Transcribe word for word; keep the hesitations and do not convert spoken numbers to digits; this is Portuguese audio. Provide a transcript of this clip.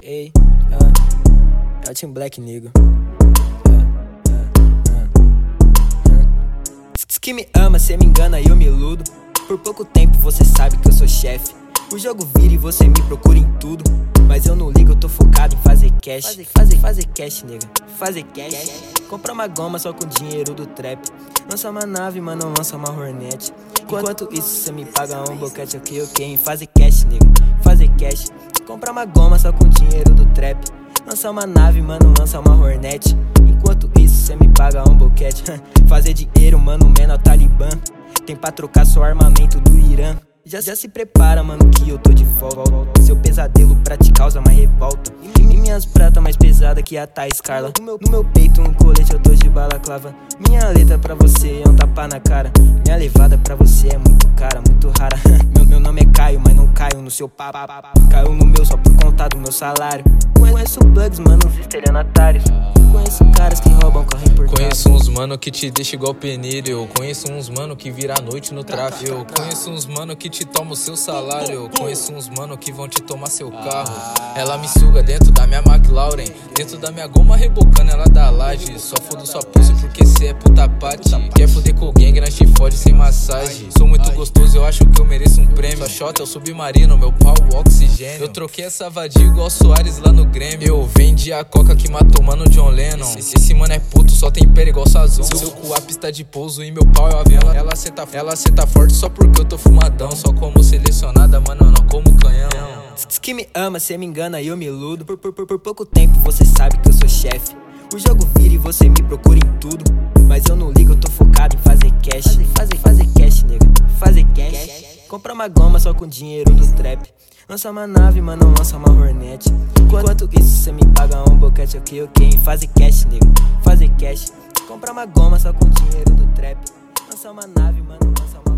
Ei, ah, é o Team Black, nego. Ah, ah, ah, ah. Diz que me ama, cê me engana e eu me iludo. Por pouco tempo você sabe que eu sou chefe. O jogo vira e você me procura em tudo. Mas eu não ligo, eu tô focado em fazer cash. Fazer, fazer, fazer cash, nega. Fazer cash. Comprar uma goma só com dinheiro do trap. Lança uma nave, mas não lança uma Hornet. Enquanto isso cê me paga um boquete, ok, ok. Em fazer cash, nega. Fazer cash. Comprar uma goma só com dinheiro do trap. Lança uma nave, mano, lança uma Hornet. Enquanto isso cê me paga um boquete. Fazer dinheiro, mano, menor Talibã. Tem pra trocar só armamento do Irã. Já, já se prepara, mano, que eu tô de volta. Seu pesadelo pra te causa mais revolta. E minhas pratas mais pesada que a Thais Carla. No meu, no meu peito um colete, eu tô de balaclava. Minha letra pra você é um tapa na cara. Minha levada pra você é muito cara, muito rara. Meu, meu nome é Caio, mas não caio no seu papo. Caiu no meu só por conta do meu salário. Conheço plugs, mano, os estelionatários. Conheço caras que roubam, correm por trás. Conheço uns mano que te deixa igual peneiro. Eu conheço uns mano que vira a noite no tráfego. Eu conheço uns mano que te toma o seu salário. Eu conheço uns mano que vão te tomar seu carro. Ela me suga dentro da minha McLaren, dentro da minha goma rebocando ela da laje. Só fodo sua pussy porque cê é puta pate. Quer foder com o gang, nós te fode sem massagem. Sou muito gostoso, eu acho que eu mereço um prêmio. Sua shot é o submarino, meu pau o oxigênio. Eu troquei essa vadia igual Soares lá no Grêmio. Eu vendi a coca que matou mano John Lennon. Esse, esse mano é puto, só tem pera igual Sazon. Seu cu a pista de pouso e meu pau é o avião. Ela, ela senta, ela senta forte só porque eu tô fumadão. Só como selecionada, mano, eu não como canhão. Diz que me ama, cê me engana e eu me iludo. Por, por, por, por pouco tempo você sabe que eu sou chefe. O jogo vira e você me procura em tudo. Mas eu não ligo, eu tô focado em fazer cash. Fazer, fazer, fazer cash, nega. Fazer cash. Comprar uma goma só com dinheiro do trap. Lança uma nave, mas não lança uma Hornet. Enquanto isso cê me paga um boquete, ok, ok. Fazer cash, nega. Fazer cash. Comprar uma goma só com dinheiro do trap. Lança uma nave, mano, lança uma